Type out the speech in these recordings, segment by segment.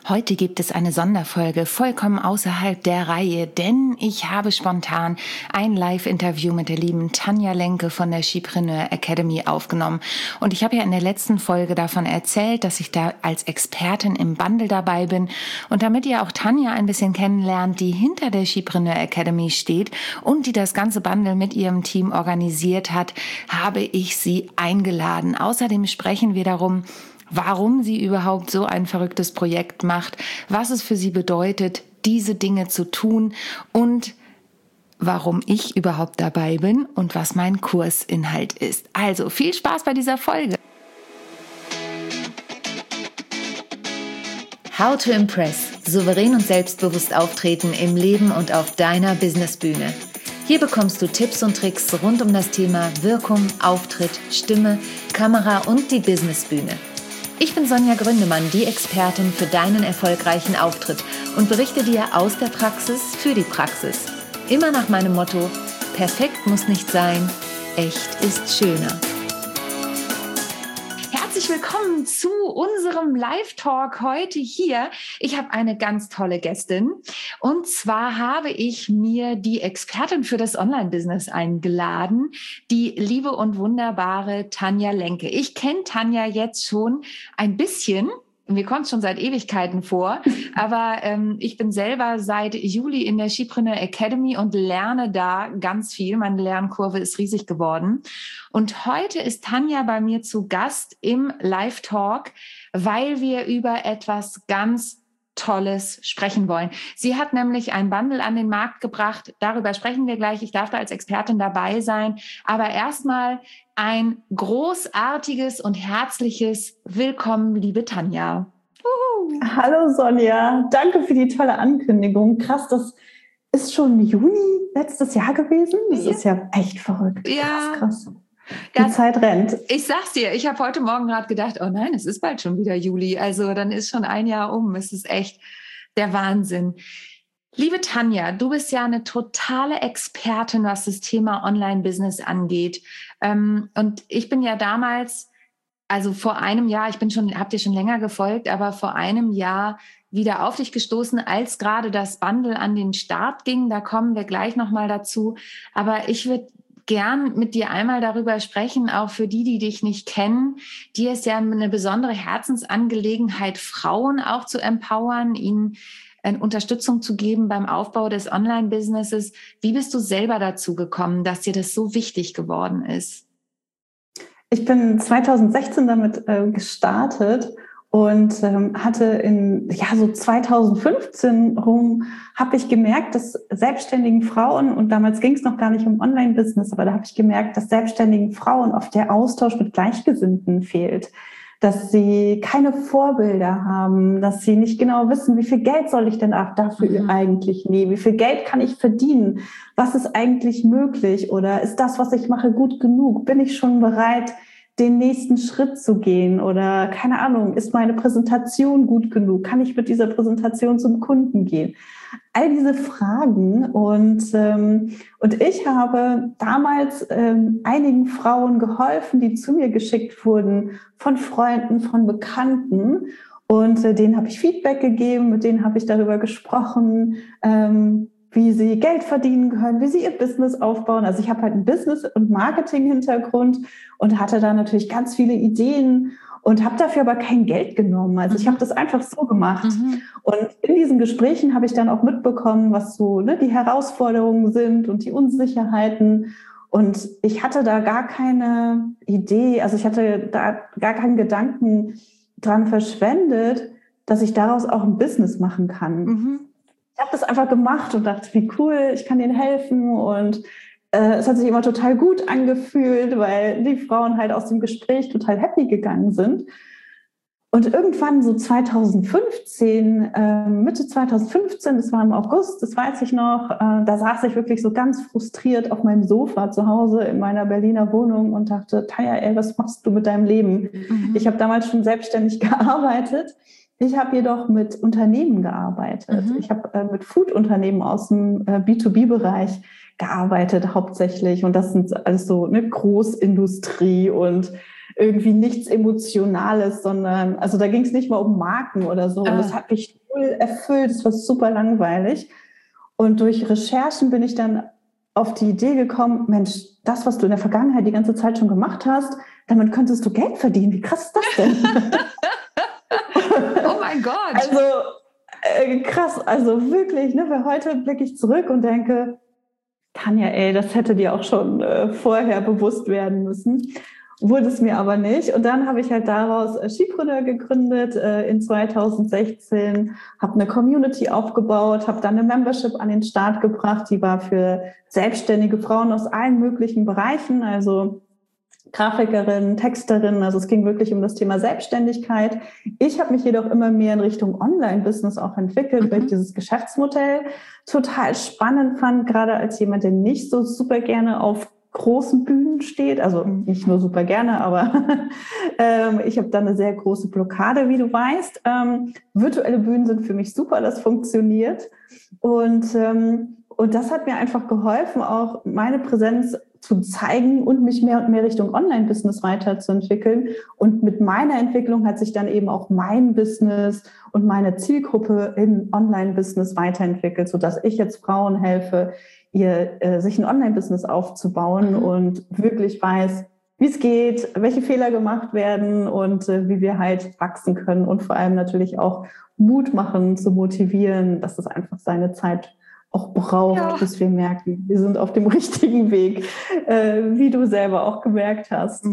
Heute gibt es eine Sonderfolge vollkommen außerhalb der Reihe, denn ich habe spontan ein Live-Interview mit der lieben Tanja Lenke von der Skipreneur Academy aufgenommen. Und ich habe ja in der letzten Folge davon erzählt, dass ich da als Expertin im Bundle dabei bin. Und damit ihr auch Tanja ein bisschen kennenlernt, die hinter der Skipreneur Academy steht und die das ganze Bundle mit ihrem Team organisiert hat, habe ich sie eingeladen. Außerdem sprechen wir darum, warum sie überhaupt so ein verrücktes Projekt macht, was es für sie bedeutet, diese Dinge zu tun und warum ich überhaupt dabei bin und was mein Kursinhalt ist. Also viel Spaß bei dieser Folge. How to Impress. Souverän und selbstbewusst auftreten im Leben und auf deiner Businessbühne. Hier bekommst du Tipps und Tricks rund um das Thema Wirkung, Auftritt, Stimme, Kamera und die Businessbühne. Ich bin Sonja Gründemann, die Expertin für deinen erfolgreichen Auftritt und berichte dir aus der Praxis für die Praxis. Immer nach meinem Motto: Perfekt muss nicht sein, echt ist schöner. Herzlich willkommen zu unserem Live-Talk heute hier. Ich habe eine ganz tolle Gästin und zwar habe ich mir die Expertin für das Online-Business eingeladen, die liebe und wunderbare Tanja Lenke. Ich kenne Tanja jetzt schon ein bisschen. Mir kommt schon seit Ewigkeiten vor, aber ich bin selber seit Juli in der Skipreneur Academy und lerne da ganz viel. Meine Lernkurve ist riesig geworden. Und heute ist Tanja bei mir zu Gast im Live-Talk, weil wir über etwas ganz Tolles sprechen wollen. Sie hat nämlich ein Bundle an den Markt gebracht. Darüber sprechen wir gleich. Ich darf da als Expertin dabei sein. Aber erstmal ein großartiges und herzliches Willkommen, liebe Tanja. Hallo Sonja, danke für die tolle Ankündigung. Krass, das ist schon Juni letztes Jahr gewesen. Das ist ja echt verrückt. Ja. Krass. Die Zeit rennt. Ich sag's dir, ich habe heute Morgen gerade gedacht, oh nein, es ist bald schon wieder Juli. Also dann ist schon ein Jahr um. Es ist echt der Wahnsinn. Liebe Tanja, du bist ja eine totale Expertin, was das Thema Online-Business angeht. Und ich bin ja damals, also vor einem Jahr, hab dir schon länger gefolgt, aber vor einem Jahr wieder auf dich gestoßen, als gerade das Bundle an den Start ging. Da kommen wir gleich nochmal dazu. Aber ich würde gern mit dir einmal darüber sprechen, auch für die, die dich nicht kennen. Dir ist ja eine besondere Herzensangelegenheit, Frauen auch zu empowern, ihnen Unterstützung zu geben beim Aufbau des Online-Businesses. Wie bist du selber dazu gekommen, dass dir das so wichtig geworden ist? Ich bin 2016 damit gestartet und hatte so 2015 rum, habe ich gemerkt, dass selbstständigen Frauen, und damals ging es noch gar nicht um Online-Business, aber da habe ich gemerkt, dass selbstständigen Frauen oft der Austausch mit Gleichgesinnten fehlt. Dass sie keine Vorbilder haben, dass sie nicht genau wissen, wie viel Geld soll ich denn dafür eigentlich nehmen, wie viel Geld kann ich verdienen, was ist eigentlich möglich oder ist das, was ich mache, gut genug, bin ich schon bereit, den nächsten Schritt zu gehen oder keine Ahnung, ist meine Präsentation gut genug, kann ich mit dieser Präsentation zum Kunden gehen? All diese Fragen und ich habe damals einigen Frauen geholfen, die zu mir geschickt wurden von Freunden, von Bekannten und denen habe ich Feedback gegeben, mit denen habe ich darüber gesprochen, wie sie Geld verdienen können, wie sie ihr Business aufbauen. Also ich habe halt einen Business- und Marketing-Hintergrund und hatte da natürlich ganz viele Ideen und habe dafür aber kein Geld genommen. Also ich habe das einfach so gemacht. Und in diesen Gesprächen habe ich dann auch mitbekommen, was so die Herausforderungen sind und die Unsicherheiten. Und ich hatte da gar keine Idee, also ich hatte da gar keinen Gedanken dran verschwendet, dass ich daraus auch ein Business machen kann. Ich habe das einfach gemacht und dachte, wie cool, ich kann denen helfen und es hat sich immer total gut angefühlt, weil die Frauen halt aus dem Gespräch total happy gegangen sind. Und irgendwann so 2015, Mitte 2015, das war im August, das weiß ich noch, da saß ich wirklich so ganz frustriert auf meinem Sofa zu Hause in meiner Berliner Wohnung und dachte, Tanja, ey, was machst du mit deinem Leben? Ich habe damals schon selbstständig gearbeitet. Ich habe jedoch mit Unternehmen gearbeitet. Ich habe mit Food-Unternehmen aus dem B2B-Bereich gearbeitet hauptsächlich. Und das sind alles so eine Großindustrie und irgendwie nichts Emotionales, sondern, also da ging es nicht mal um Marken oder so. Und das hat mich null erfüllt. Das war super langweilig. Und durch Recherchen bin ich dann auf die Idee gekommen, Mensch, das, was du in der Vergangenheit die ganze Zeit schon gemacht hast, damit könntest du Geld verdienen. Wie krass ist das denn? Oh mein Gott. Also krass, also wirklich, ne, weil heute blicke ich zurück und denke, Tanja, ey, das hätte dir auch schon vorher bewusst werden müssen. Wurde es mir aber nicht. Und dann habe ich halt daraus Skipreneur gegründet in 2016, habe eine Community aufgebaut, habe dann eine Membership an den Start gebracht, die war für selbstständige Frauen aus allen möglichen Bereichen, also Grafikerin, Texterin, also es ging wirklich um das Thema Selbstständigkeit. Ich habe mich jedoch immer mehr in Richtung Online-Business auch entwickelt, weil ich dieses Geschäftsmodell total spannend fand, gerade als jemand, der nicht so super gerne auf großen Bühnen steht, also nicht nur super gerne, aber ich habe da eine sehr große Blockade, wie du weißt. Virtuelle Bühnen sind für mich super, das funktioniert und das hat mir einfach geholfen, auch meine Präsenz zu zeigen und mich mehr und mehr Richtung Online-Business weiterzuentwickeln. Und mit meiner Entwicklung hat sich dann eben auch mein Business und meine Zielgruppe in Online-Business weiterentwickelt, sodass ich jetzt Frauen helfe, sich ein Online-Business aufzubauen und wirklich weiß, wie es geht, welche Fehler gemacht werden und wie wir halt wachsen können und vor allem natürlich auch Mut machen, zu motivieren, dass es einfach seine Zeit auch braucht, bis wir merken, wir sind auf dem richtigen Weg, wie du selber auch gemerkt hast.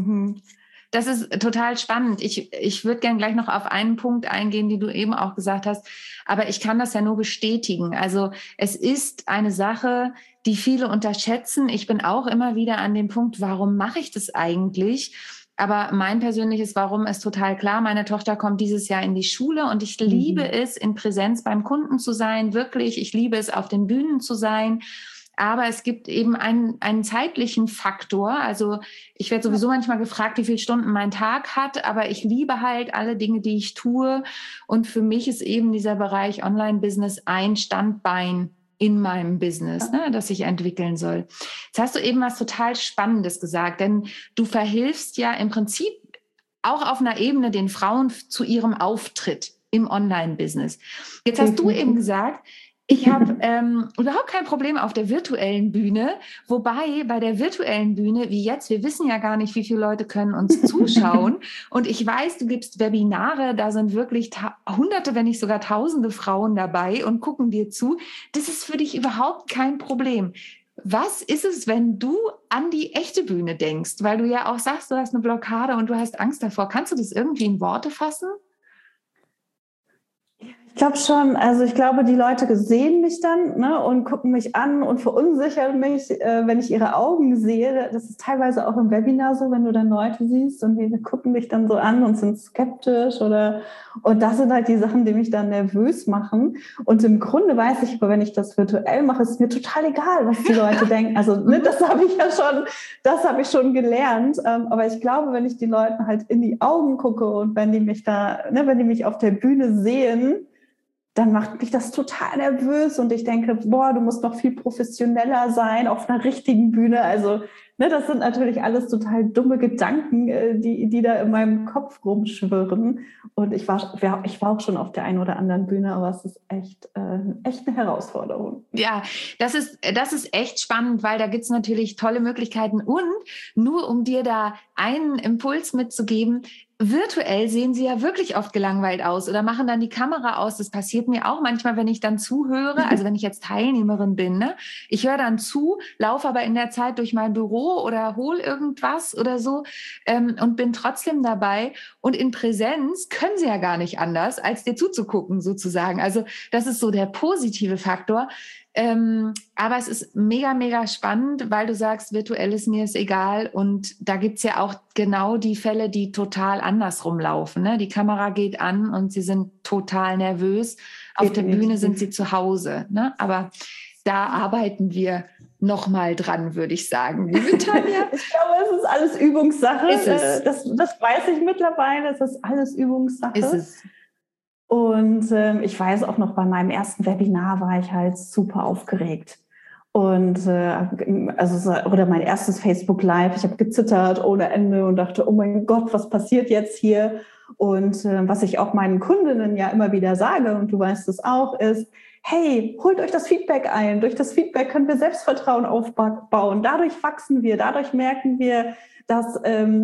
Das ist total spannend. Ich würde gerne gleich noch auf einen Punkt eingehen, den du eben auch gesagt hast, aber ich kann das ja nur bestätigen. Also es ist eine Sache, die viele unterschätzen. Ich bin auch immer wieder an dem Punkt, warum mache ich das eigentlich? Aber mein persönliches Warum ist total klar. Meine Tochter kommt dieses Jahr in die Schule und ich liebe es, in Präsenz beim Kunden zu sein, wirklich. Ich liebe es, auf den Bühnen zu sein. Aber es gibt eben einen zeitlichen Faktor. Also ich werde sowieso manchmal gefragt, wie viele Stunden mein Tag hat, aber ich liebe halt alle Dinge, die ich tue. Und für mich ist eben dieser Bereich Online-Business ein Standbein in meinem Business, ne, das ich entwickeln soll. Jetzt hast du eben was total Spannendes gesagt, denn du verhilfst ja im Prinzip auch auf einer Ebene den Frauen zu ihrem Auftritt im Online-Business. Jetzt hast du eben gesagt, ich habe überhaupt kein Problem auf der virtuellen Bühne, wobei bei der virtuellen Bühne, wie jetzt, wir wissen ja gar nicht, wie viele Leute können uns zuschauen. Und ich weiß, du gibst Webinare, da sind wirklich Hunderte, wenn nicht sogar Tausende Frauen dabei und gucken dir zu. Das ist für dich überhaupt kein Problem. Was ist es, wenn du an die echte Bühne denkst? Weil du ja auch sagst, du hast eine Blockade und du hast Angst davor. Kannst du das irgendwie in Worte fassen? Ich glaube schon, also ich glaube, die Leute sehen mich dann, ne, und gucken mich an und verunsichern mich, wenn ich ihre Augen sehe. Das ist teilweise auch im Webinar so, wenn du dann Leute siehst und die gucken dich dann so an und sind skeptisch und das sind halt die Sachen, die mich dann nervös machen. Und im Grunde weiß ich aber, wenn ich das virtuell mache, ist mir total egal, was die Leute denken. Also ne, das habe ich schon gelernt. Aber ich glaube, wenn ich die Leuten halt in die Augen gucke und wenn die mich auf der Bühne sehen, dann macht mich das total nervös und ich denke, boah, du musst noch viel professioneller sein auf einer richtigen Bühne. Also ne, das sind natürlich alles total dumme Gedanken, die da in meinem Kopf rumschwirren. Und ich war auch schon auf der einen oder anderen Bühne, aber es ist echt eine Herausforderung. Ja, das ist echt spannend, weil da gibt's natürlich tolle Möglichkeiten. Und nur um dir da einen Impuls mitzugeben, virtuell sehen sie ja wirklich oft gelangweilt aus oder machen dann die Kamera aus. Das passiert mir auch manchmal, wenn ich dann zuhöre, also wenn ich jetzt Teilnehmerin bin, ne? Ich höre dann zu, laufe aber in der Zeit durch mein Büro oder hole irgendwas oder so und bin trotzdem dabei. Und in Präsenz können sie ja gar nicht anders, als dir zuzugucken sozusagen. Also das ist so der positive Faktor. Aber es ist mega, mega spannend, weil du sagst, virtuell ist mir es egal. Und da gibt's ja auch genau die Fälle, die total andersrum laufen. Ne? Die Kamera geht an und sie sind total nervös. Auf der Bühne sind sie zu Hause. Ne? Aber da arbeiten wir noch mal dran, würde ich sagen. Liebe Tanja? Ich glaube, es ist alles Übungssache. Ist es. Das weiß ich mittlerweile. Es ist alles Übungssache. Ist es. Und ich weiß auch noch, bei meinem ersten Webinar war ich halt super aufgeregt. Und oder mein erstes Facebook Live, ich habe gezittert ohne Ende und dachte, oh mein Gott, was passiert jetzt hier? Und was ich auch meinen Kundinnen ja immer wieder sage, und du weißt es auch, ist, hey, holt euch das Feedback ein. Durch das Feedback können wir Selbstvertrauen aufbauen. Dadurch wachsen wir, dadurch merken wir, dass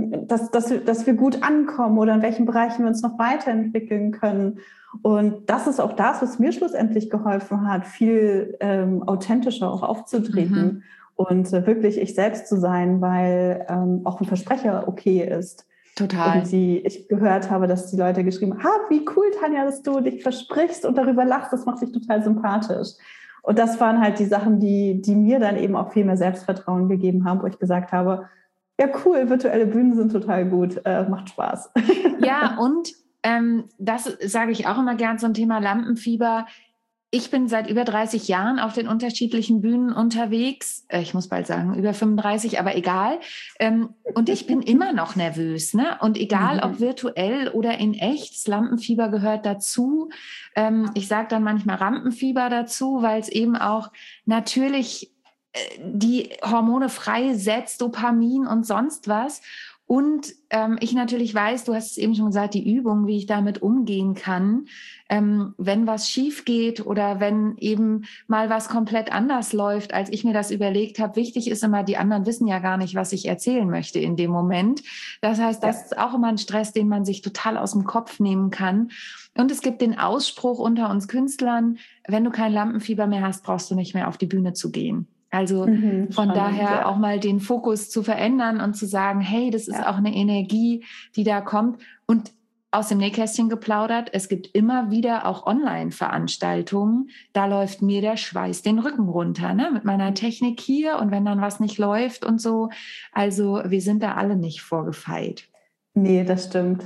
wir gut ankommen oder in welchen Bereichen wir uns noch weiterentwickeln können. Und das ist auch das, was mir schlussendlich geholfen hat, viel authentischer auch aufzutreten und wirklich ich selbst zu sein, weil auch ein Versprecher okay ist. Total. Und ich gehört habe, dass die Leute geschrieben haben, wie cool, Tanja, dass du dich versprichst und darüber lachst, das macht dich total sympathisch. Und das waren halt die Sachen, die mir dann eben auch viel mehr Selbstvertrauen gegeben haben, wo ich gesagt habe, ja cool, virtuelle Bühnen sind total gut, macht Spaß. Ja, und das sage ich auch immer gern zum Thema Lampenfieber. Ich bin seit über 30 Jahren auf den unterschiedlichen Bühnen unterwegs. Ich muss bald sagen, über 35, aber egal. Und ich bin immer noch nervös, ne? Und egal, ob virtuell oder in echt, das Lampenfieber gehört dazu. Ich sage dann manchmal Rampenfieber dazu, weil es eben auch natürlich die Hormone freisetzt, Dopamin und sonst was. Und ich natürlich weiß, du hast es eben schon gesagt, die Übung, wie ich damit umgehen kann, wenn was schief geht oder wenn eben mal was komplett anders läuft, als ich mir das überlegt habe. Wichtig ist immer, die anderen wissen ja gar nicht, was ich erzählen möchte in dem Moment. Das heißt, das ist auch immer ein Stress, den man sich total aus dem Kopf nehmen kann. Und es gibt den Ausspruch unter uns Künstlern, wenn du kein Lampenfieber mehr hast, brauchst du nicht mehr auf die Bühne zu gehen. Also von daher auch mal den Fokus zu verändern und zu sagen, hey, das ist auch eine Energie, die da kommt. Und aus dem Nähkästchen geplaudert, es gibt immer wieder auch Online-Veranstaltungen, da läuft mir der Schweiß den Rücken runter, ne? Mit meiner Technik hier und wenn dann was nicht läuft und so. Also wir sind da alle nicht vorgefeit. Nee, das stimmt.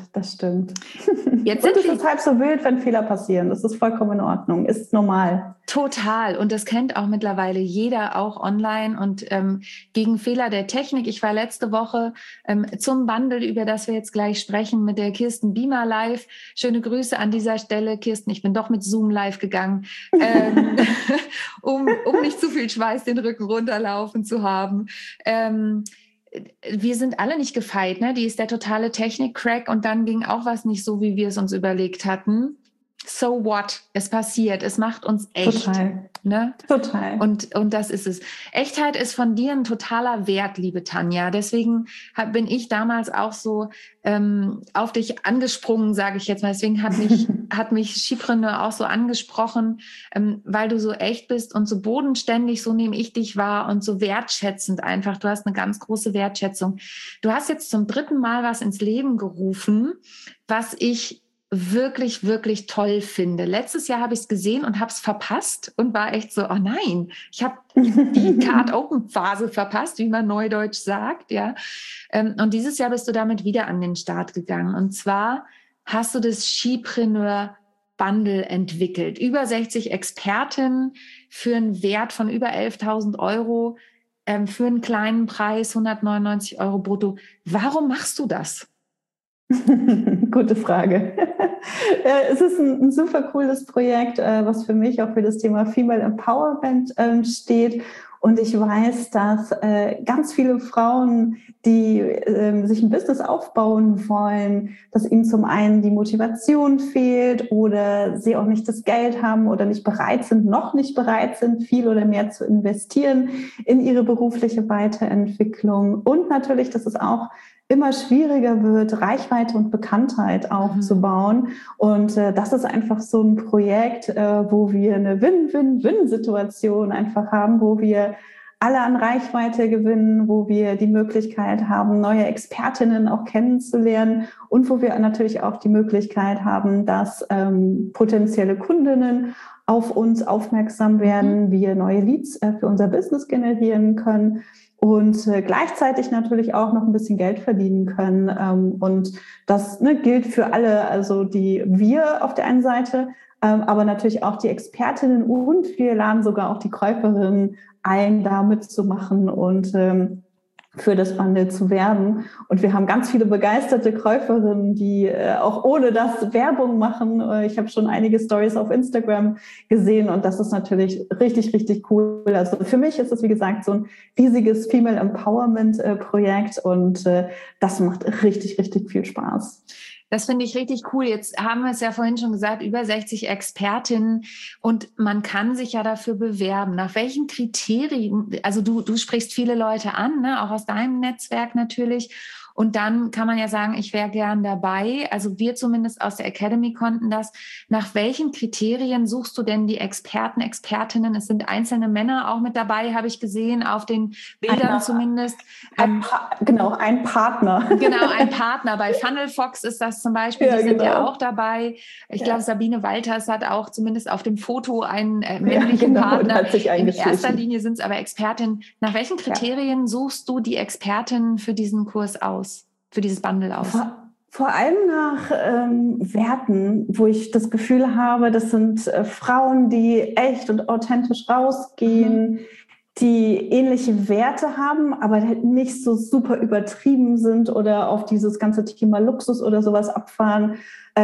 Jetzt und es ist halb so wild, wenn Fehler passieren. Das ist vollkommen in Ordnung, ist normal. Total. Und das kennt auch mittlerweile jeder, auch online. Und gegen Fehler der Technik. Ich war letzte Woche zum Bundle, über das wir jetzt gleich sprechen, mit der Kirsten Biemer live. Schöne Grüße an dieser Stelle, Kirsten. Ich bin doch mit Zoom live gegangen, um nicht zu viel Schweiß den Rücken runterlaufen zu haben. Wir sind alle nicht gefeit, ne? Die ist der totale Technik-Crack und dann ging auch was nicht so, wie wir es uns überlegt hatten. So what? Es passiert. Es macht uns echt. Total. Ne? Total. Und das ist es. Echtheit ist von dir ein totaler Wert, liebe Tanja. Deswegen bin ich damals auch so auf dich angesprungen, sage ich jetzt mal. Deswegen hat mich Skipreneur auch so angesprochen, weil du so echt bist und so bodenständig, so nehme ich dich wahr und so wertschätzend einfach. Du hast eine ganz große Wertschätzung. Du hast jetzt zum 3. Mal was ins Leben gerufen, was ich wirklich, wirklich toll finde. Letztes Jahr habe ich es gesehen und habe es verpasst und war echt so, oh nein, ich habe die Card-Open-Phase verpasst, wie man neudeutsch sagt, ja. Und dieses Jahr bist du damit wieder an den Start gegangen. Und zwar hast du das Skipreneur Bundle entwickelt. Über 60 Expertinnen für einen Wert von über 11.000 Euro, für einen kleinen Preis, 199 Euro brutto. Warum machst du das? Gute Frage. Es ist ein super cooles Projekt, was für mich auch für das Thema Female Empowerment steht. Und ich weiß, dass ganz viele Frauen, die sich ein Business aufbauen wollen, dass ihnen zum einen die Motivation fehlt oder sie auch nicht das Geld haben oder noch nicht bereit sind, viel oder mehr zu investieren in ihre berufliche Weiterentwicklung. Und natürlich, dass es auch immer schwieriger wird, Reichweite und Bekanntheit aufzubauen. Und das ist einfach so ein Projekt, wo wir eine Win-Win-Win-Situation einfach haben, wo wir alle an Reichweite gewinnen, wo wir die Möglichkeit haben, neue Expertinnen auch kennenzulernen und wo wir natürlich auch die Möglichkeit haben, dass potenzielle Kundinnen auf uns aufmerksam werden, wir neue Leads für unser Business generieren können und gleichzeitig natürlich auch noch ein bisschen Geld verdienen können. Und das gilt für alle, also wir auf der einen Seite, aber natürlich auch die Expertinnen und wir laden sogar auch die Käuferinnen ein, da mitzumachen und für das Bundle zu werben. Und wir haben ganz viele begeisterte Käuferinnen, die auch ohne das Werbung machen. Ich habe schon einige Stories auf Instagram gesehen und das ist natürlich richtig, richtig cool. Also für mich ist es, wie gesagt, so ein riesiges Female Empowerment Projekt und das macht richtig, richtig viel Spaß. Das finde ich richtig cool. Jetzt haben wir es ja vorhin schon gesagt, über 60 Expertinnen und man kann sich ja dafür bewerben. Nach welchen Kriterien, also du sprichst viele Leute an, ne, auch aus deinem Netzwerk natürlich. Und dann kann man ja sagen, ich wäre gern dabei. Also wir zumindest aus der Academy konnten das. Nach welchen Kriterien suchst du denn die Experten, Expertinnen? Es sind einzelne Männer auch mit dabei, habe ich gesehen, auf den Bildern zumindest. Ein Partner. Genau, ein Partner. Bei Funnel Fox ist das zum Beispiel, die sind ja auch dabei. Ich glaube, Sabine Walters hat auch zumindest auf dem Foto einen männlichen Partner. In erster Linie sind es aber Expertinnen. Nach welchen Kriterien suchst du die Expertinnen für diesen Kurs aus? Für dieses Bundle aus? Vor allem nach Werten, wo ich das Gefühl habe, das sind Frauen, die echt und authentisch rausgehen, die ähnliche Werte haben, aber nicht so super übertrieben sind oder auf dieses ganze Thema Luxus oder sowas abfahren.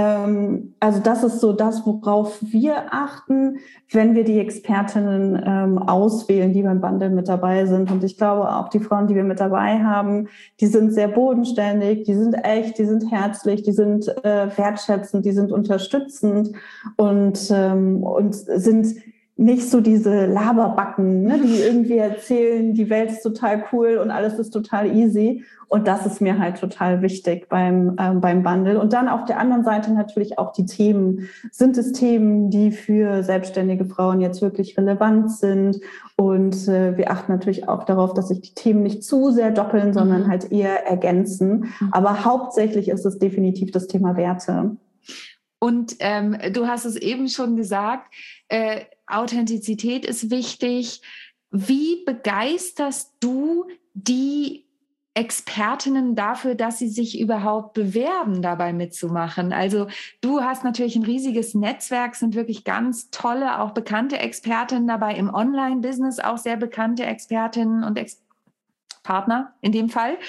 Also das ist so das, worauf wir achten, wenn wir die Expertinnen auswählen, die beim Bundle mit dabei sind. Und ich glaube auch die Frauen, die wir mit dabei haben, die sind sehr bodenständig, die sind echt, die sind herzlich, die sind wertschätzend, die sind unterstützend und sind nicht so diese Laberbacken, ne, die irgendwie erzählen, die Welt ist total cool und alles ist total easy. Und das ist mir halt total wichtig beim Bundle. Und dann auf der anderen Seite natürlich auch die Themen. Sind es Themen, die für selbstständige Frauen jetzt wirklich relevant sind? Und wir achten natürlich auch darauf, dass sich die Themen nicht zu sehr doppeln, sondern halt eher ergänzen. Aber hauptsächlich ist es definitiv das Thema Werte. Und du hast es eben schon gesagt, Authentizität ist wichtig. Wie begeisterst du die Expertinnen dafür, dass sie sich überhaupt bewerben, dabei mitzumachen? Also du hast natürlich ein riesiges Netzwerk, sind wirklich ganz tolle, auch bekannte Expertinnen dabei, im Online-Business auch sehr bekannte Expertinnen und Partner in dem Fall.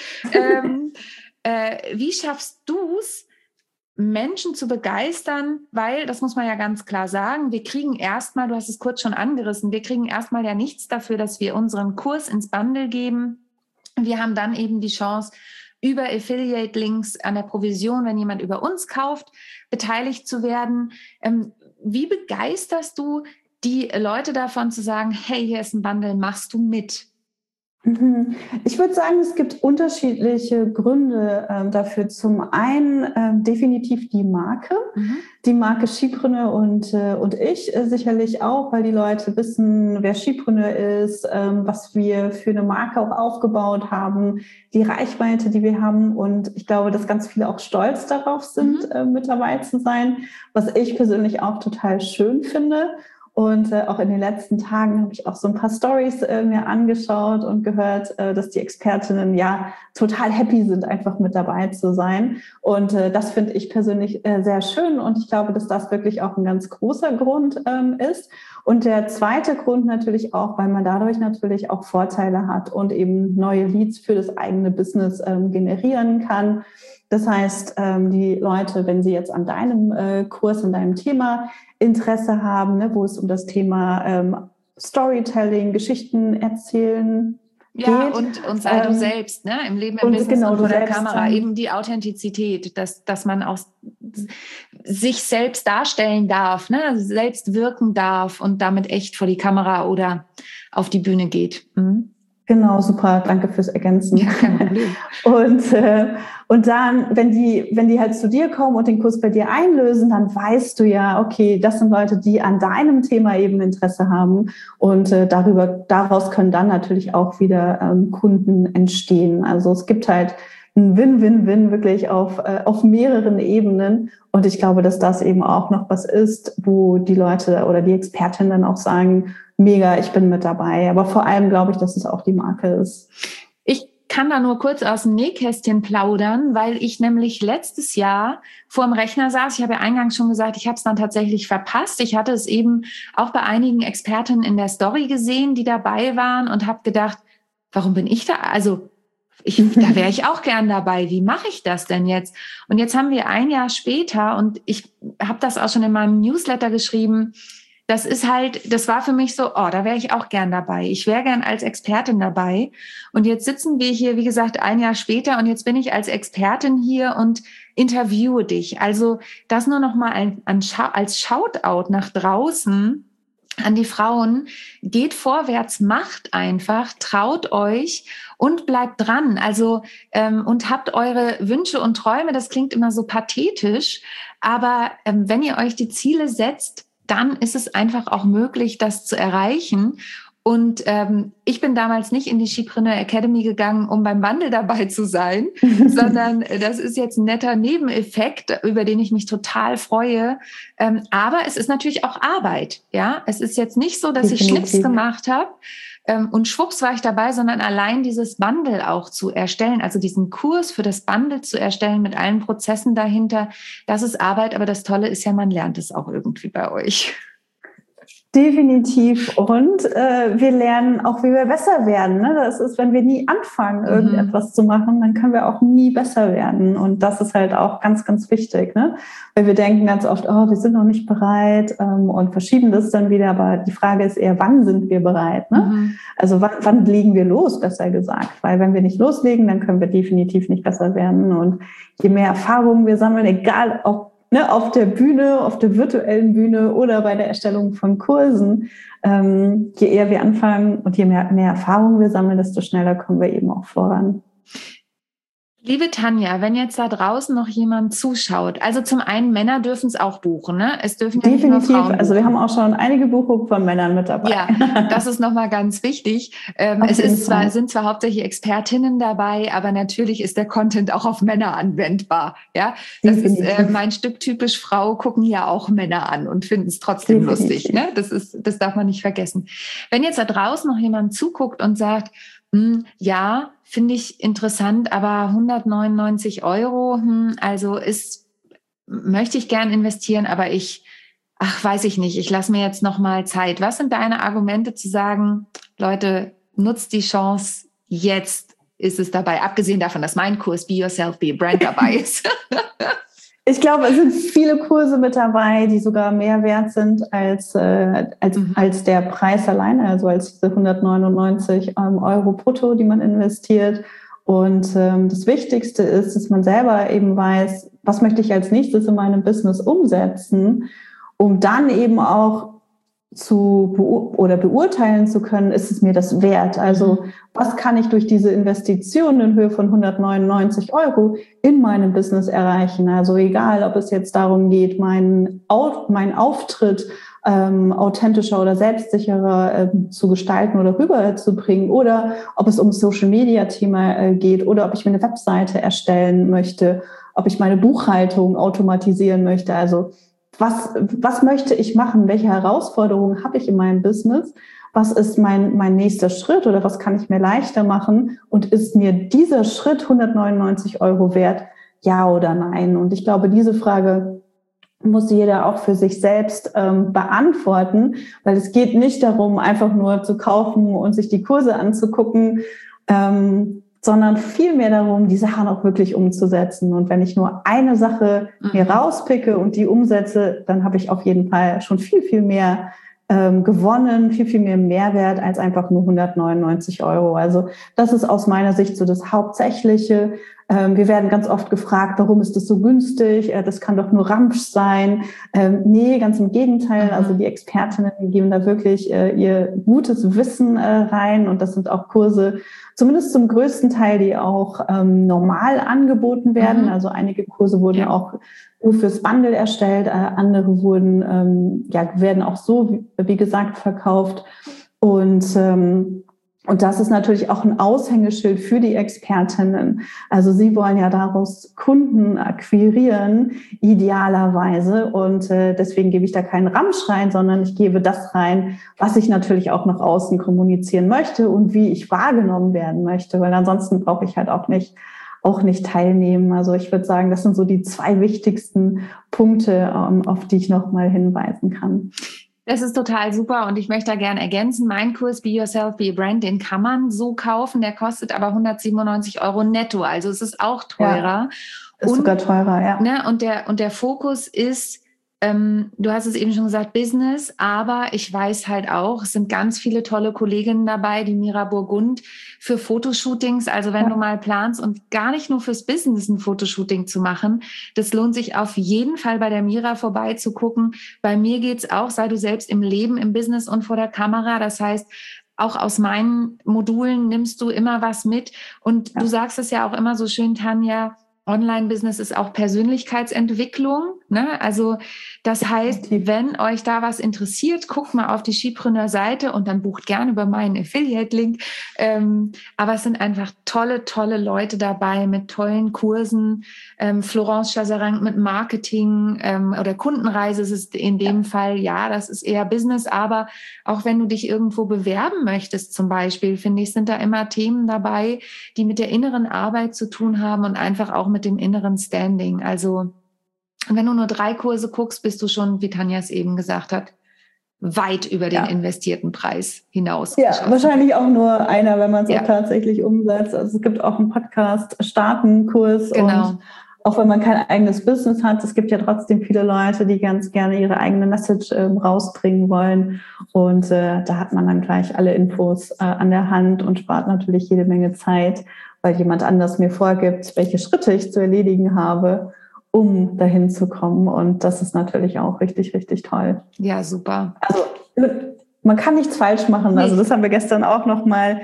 Wie schaffst du es, Menschen zu begeistern, weil, das muss man ja ganz klar sagen, wir kriegen erstmal, du hast es kurz schon angerissen, wir kriegen erstmal ja nichts dafür, dass wir unseren Kurs ins Bundle geben. Wir haben dann eben die Chance, über Affiliate-Links an der Provision, wenn jemand über uns kauft, beteiligt zu werden. Wie begeisterst du die Leute davon zu sagen, hey, hier ist ein Bundle, machst du mit? Ich würde sagen, es gibt unterschiedliche Gründe dafür. Zum einen definitiv die Marke. Die Marke Skipreneur und ich sicherlich auch, weil die Leute wissen, wer Skipreneur ist, was wir für eine Marke auch aufgebaut haben, die Reichweite, die wir haben. Und ich glaube, dass ganz viele auch stolz darauf sind, mit dabei zu sein, was ich persönlich auch total schön finde. Und auch in den letzten Tagen habe ich auch so ein paar Stories mir angeschaut und gehört, dass die Expertinnen ja total happy sind, einfach mit dabei zu sein. Und das finde ich persönlich sehr schön. Und ich glaube, dass das wirklich auch ein ganz großer Grund ist. Und der zweite Grund natürlich auch, weil man dadurch natürlich auch Vorteile hat und eben neue Leads für das eigene Business generieren kann. Das heißt, die Leute, wenn sie jetzt an deinem Kurs, an deinem Thema Interesse haben, ne, wo es um das Thema Storytelling, Geschichten erzählen geht. Ja, und sei du selbst, ne, im Leben, im Business genau, und vor der Kamera, eben die Authentizität, dass man auch sich selbst darstellen darf, ne, also selbst wirken darf und damit echt vor die Kamera oder auf die Bühne geht. Genau, super, danke fürs Ergänzen. Ja, kein Problem. Und dann, wenn die halt zu dir kommen und den Kurs bei dir einlösen, dann weißt du ja, okay, das sind Leute, die an deinem Thema eben Interesse haben und daraus können dann natürlich auch wieder Kunden entstehen. Also es gibt halt ein Win-Win-Win wirklich auf mehreren Ebenen. Und ich glaube, dass das eben auch noch was ist, wo die Leute oder die Expertinnen auch sagen, mega, ich bin mit dabei. Aber vor allem glaube ich, dass es auch die Marke ist. Ich kann da nur kurz aus dem Nähkästchen plaudern, weil ich nämlich letztes Jahr vor dem Rechner saß. Ich habe ja eingangs schon gesagt, ich habe es dann tatsächlich verpasst. Ich hatte es eben auch bei einigen Expertinnen in der Story gesehen, die dabei waren und habe gedacht, warum bin ich da? Also Da wäre ich auch gern dabei. Wie mache ich das denn jetzt? Und jetzt haben wir ein Jahr später und ich habe das auch schon in meinem Newsletter geschrieben. Das war für mich so, da wäre ich auch gern dabei. Ich wäre gern als Expertin dabei. Und jetzt sitzen wir hier, wie gesagt, ein Jahr später und jetzt bin ich als Expertin hier und interviewe dich. Also das nur noch mal als Shoutout nach draußen an die Frauen. Geht vorwärts, macht einfach, traut euch und bleibt dran. Also und habt eure Wünsche und Träume. Das klingt immer so pathetisch, aber wenn ihr euch die Ziele setzt, dann ist es einfach auch möglich, das zu erreichen. Und ich bin damals nicht in die Skipreneur Academy gegangen, um beim Wandel dabei zu sein, sondern das ist jetzt ein netter Nebeneffekt, über den ich mich total freue. Aber es ist natürlich auch Arbeit. Ja, es ist jetzt nicht so, dass ich Schnips gemacht habe und schwupps war ich dabei, sondern allein dieses Bundle auch zu erstellen, also diesen Kurs für das Bundle zu erstellen mit allen Prozessen dahinter, das ist Arbeit. Aber das Tolle ist ja, man lernt es auch irgendwie bei euch. Definitiv. Und wir lernen auch, wie wir besser werden. Ne? Das ist, wenn wir nie anfangen, irgendetwas zu machen, dann können wir auch nie besser werden. Und das ist halt auch ganz, ganz wichtig. Ne? Weil wir denken ganz oft, wir sind noch nicht bereit und verschieben das dann wieder. Aber die Frage ist eher, wann sind wir bereit? Ne? Also wann legen wir los, besser gesagt? Weil wenn wir nicht loslegen, dann können wir definitiv nicht besser werden. Und je mehr Erfahrungen wir sammeln, egal ob auf der Bühne, auf der virtuellen Bühne oder bei der Erstellung von Kursen, je eher wir anfangen und je mehr Erfahrung wir sammeln, desto schneller kommen wir eben auch voran. Liebe Tanja, wenn jetzt da draußen noch jemand zuschaut, also zum einen, Männer dürfen es auch buchen, ne? Es dürfen ja definitiv nicht nur Frauen buchen. Also wir haben auch schon einige Buchungen von Männern mit dabei. Ja, das ist nochmal ganz wichtig. Sind zwar hauptsächlich Expertinnen dabei, aber natürlich ist der Content auch auf Männer anwendbar. Ja, das ist mein Stück typisch Frau, gucken ja auch Männer an und finden es trotzdem lustig. Ne? Das darf man nicht vergessen. Wenn jetzt da draußen noch jemand zuguckt und sagt, ja, finde ich interessant, aber 199 €, also möchte ich gern investieren, aber weiß ich nicht, ich lasse mir jetzt noch mal Zeit. Was sind deine Argumente zu sagen, Leute, nutzt die Chance, jetzt ist es dabei, abgesehen davon, dass mein Kurs Be Yourself, Be a Brand dabei ist? Ich glaube, es sind viele Kurse mit dabei, die sogar mehr wert sind als der Preis alleine, also als diese 199 € brutto, die man investiert. Und das Wichtigste ist, dass man selber eben weiß, was möchte ich als nächstes in meinem Business umsetzen, um dann eben auch beurteilen zu können, ist es mir das wert? Also was kann ich durch diese Investition in Höhe von 199 € in meinem Business erreichen? Also egal, ob es jetzt darum geht, mein Auftritt authentischer oder selbstsicherer zu gestalten oder rüberzubringen, oder ob es um Social-Media-Thema geht, oder ob ich mir eine Webseite erstellen möchte, ob ich meine Buchhaltung automatisieren möchte. Also was möchte ich machen? Welche Herausforderungen habe ich in meinem Business? Was ist mein nächster Schritt oder was kann ich mir leichter machen? Und ist mir dieser Schritt 199 € wert? Ja oder nein? Und ich glaube, diese Frage muss jeder auch für sich selbst beantworten, weil es geht nicht darum, einfach nur zu kaufen und sich die Kurse anzugucken, sondern vielmehr darum, die Sachen auch wirklich umzusetzen. Und wenn ich nur eine Sache mir rauspicke und die umsetze, dann habe ich auf jeden Fall schon viel, viel mehr gewonnen, viel, viel mehr Mehrwert als einfach nur 199 €. Also das ist aus meiner Sicht so das Hauptsächliche. Wir werden ganz oft gefragt, warum ist das so günstig? Das kann doch nur Ramsch sein. Nee, ganz im Gegenteil. Also die Expertinnen geben da wirklich ihr gutes Wissen rein. Und das sind auch Kurse, zumindest zum größten Teil, die auch normal angeboten werden. Also einige Kurse wurden auch nur fürs Bundle erstellt, andere werden auch so, wie gesagt, verkauft. Und das ist natürlich auch ein Aushängeschild für die Expertinnen. Also sie wollen ja daraus Kunden akquirieren, idealerweise. Und deswegen gebe ich da keinen Ramsch rein, sondern ich gebe das rein, was ich natürlich auch nach außen kommunizieren möchte und wie ich wahrgenommen werden möchte. Weil ansonsten brauche ich halt auch nicht teilnehmen. Also ich würde sagen, das sind so die 2 wichtigsten Punkte, auf die ich noch mal hinweisen kann. Das ist total super und ich möchte da gerne ergänzen, mein Kurs Be Yourself, Be a Brand, den kann man so kaufen, der kostet aber 197 € netto, also es ist auch teurer. Ja, ist sogar teurer, ja. Ne, und der Fokus ist, du hast es eben schon gesagt, Business, aber ich weiß halt auch, es sind ganz viele tolle Kolleginnen dabei, die Mira Burgund, für Fotoshootings, also wenn du mal planst und gar nicht nur fürs Business ein Fotoshooting zu machen, das lohnt sich auf jeden Fall bei der Mira vorbeizugucken. Bei mir geht's auch, sei du selbst im Leben, im Business und vor der Kamera, das heißt, auch aus meinen Modulen nimmst du immer was mit und du sagst es ja auch immer so schön, Tanja, Online-Business ist auch Persönlichkeitsentwicklung, ne? Also das heißt, wenn euch da was interessiert, guckt mal auf die Skipreneur-Seite und dann bucht gerne über meinen Affiliate-Link. Aber es sind einfach tolle, tolle Leute dabei mit tollen Kursen. Florence Chazarangue mit Marketing oder Kundenreise ist es in dem Fall, ja, das ist eher Business. Aber auch wenn du dich irgendwo bewerben möchtest zum Beispiel, finde ich, sind da immer Themen dabei, die mit der inneren Arbeit zu tun haben und einfach auch mit dem inneren Standing. Also wenn du nur 3 Kurse guckst, bist du schon, wie Tanja es eben gesagt hat, weit über den investierten Preis hinaus. Ja, wahrscheinlich auch nur einer, wenn man es auch tatsächlich umsetzt. Also es gibt auch einen Podcast-Starten-Kurs und auch wenn man kein eigenes Business hat, es gibt ja trotzdem viele Leute, die ganz gerne ihre eigene Message rausbringen wollen. Und da hat man dann gleich alle Infos an der Hand und spart natürlich jede Menge Zeit, weil jemand anders mir vorgibt, welche Schritte ich zu erledigen habe, um dahin zu kommen. Und das ist natürlich auch richtig, richtig toll. Ja, super. Also man kann nichts falsch machen. Also das haben wir gestern auch nochmal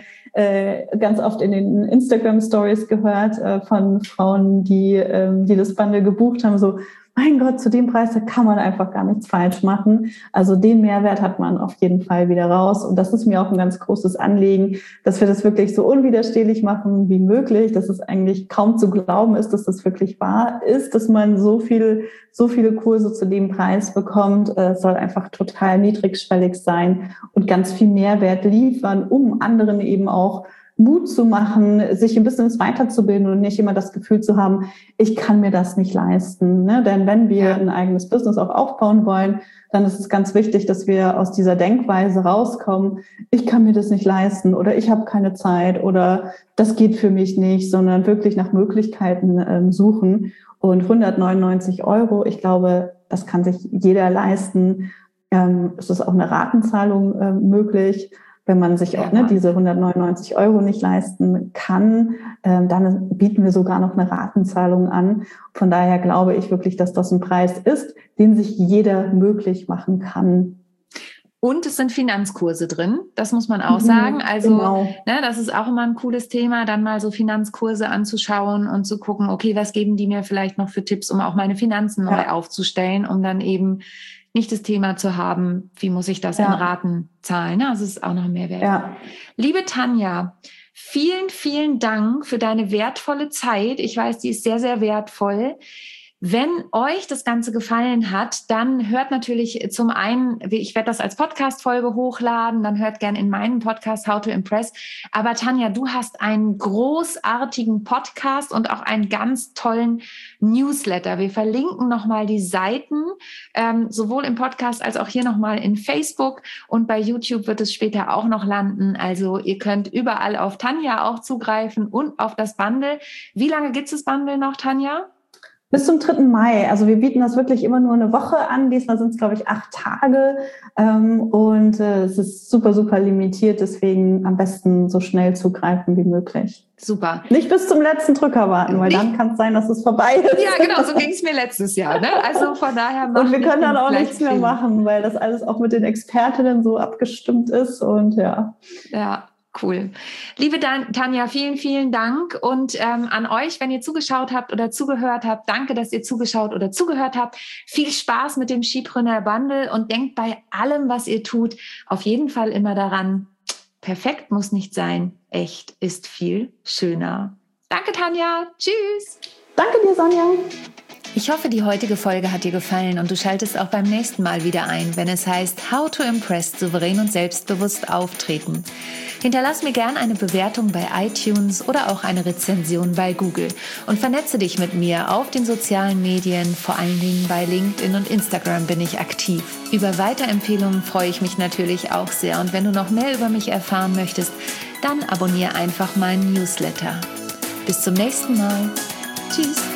ganz oft in den Instagram-Stories gehört von Frauen, die das Bundle gebucht haben. So, mein Gott, zu dem Preis, da kann man einfach gar nichts falsch machen. Also den Mehrwert hat man auf jeden Fall wieder raus. Und das ist mir auch ein ganz großes Anliegen, dass wir das wirklich so unwiderstehlich machen wie möglich, dass es eigentlich kaum zu glauben ist, dass das wirklich wahr ist, dass man so viele Kurse zu dem Preis bekommt. Es soll einfach total niedrigschwellig sein und ganz viel Mehrwert liefern, um anderen eben auch Mut zu machen, sich im Business weiterzubilden und nicht immer das Gefühl zu haben, ich kann mir das nicht leisten. Ne? Denn wenn wir ein eigenes Business auch aufbauen wollen, dann ist es ganz wichtig, dass wir aus dieser Denkweise rauskommen, ich kann mir das nicht leisten oder ich habe keine Zeit oder das geht für mich nicht, sondern wirklich nach Möglichkeiten suchen. Und 199 €, ich glaube, das kann sich jeder leisten. Es ist auch eine Ratenzahlung möglich. Wenn man sich auch diese 199 € nicht leisten kann, dann bieten wir sogar noch eine Ratenzahlung an. Von daher glaube ich wirklich, dass das ein Preis ist, den sich jeder möglich machen kann. Und es sind Finanzkurse drin, das muss man auch sagen. Also das ist auch immer ein cooles Thema, dann mal so Finanzkurse anzuschauen und zu gucken, okay, was geben die mir vielleicht noch für Tipps, um auch meine Finanzen neu aufzustellen, um dann eben nicht das Thema zu haben, wie muss ich das in Raten zahlen. Also es ist auch noch ein Mehrwert. Ja. Liebe Tanja, vielen, vielen Dank für deine wertvolle Zeit. Ich weiß, die ist sehr, sehr wertvoll. Wenn euch das Ganze gefallen hat, dann hört natürlich zum einen, ich werde das als Podcast-Folge hochladen, dann hört gern in meinen Podcast How to Impress. Aber Tanja, du hast einen großartigen Podcast und auch einen ganz tollen Newsletter. Wir verlinken nochmal die Seiten, sowohl im Podcast als auch hier nochmal in Facebook und bei YouTube wird es später auch noch landen. Also ihr könnt überall auf Tanja auch zugreifen und auf das Bundle. Wie lange gibt es das Bundle noch, Tanja? Bis zum 3. Mai. Also wir bieten das wirklich immer nur eine Woche an. Diesmal sind es, glaube ich, 8 Tage. Und es ist super, super limitiert. Deswegen am besten so schnell zugreifen wie möglich. Super. Nicht bis zum letzten Drücker warten, weil dann kann es sein, dass es vorbei ist. Ja, genau. So ging es mir letztes Jahr. Ne? Also von daher und wir können dann auch nichts mehr machen, weil das alles auch mit den Expertinnen so abgestimmt ist. Und ja. Cool. Liebe Tanja, vielen, vielen Dank und an euch, wenn ihr zugeschaut habt oder zugehört habt, danke, dass ihr zugeschaut oder zugehört habt. Viel Spaß mit dem Skipreneur Bundle und denkt bei allem, was ihr tut, auf jeden Fall immer daran, perfekt muss nicht sein, echt ist viel schöner. Danke, Tanja. Tschüss. Danke dir, Sonja. Ich hoffe, die heutige Folge hat dir gefallen und du schaltest auch beim nächsten Mal wieder ein, wenn es heißt How to Impress, souverän und selbstbewusst auftreten. Hinterlass mir gern eine Bewertung bei iTunes oder auch eine Rezension bei Google und vernetze dich mit mir auf den sozialen Medien, vor allen Dingen bei LinkedIn und Instagram bin ich aktiv. Über Weiterempfehlungen freue ich mich natürlich auch sehr und wenn du noch mehr über mich erfahren möchtest, dann abonniere einfach meinen Newsletter. Bis zum nächsten Mal. Tschüss.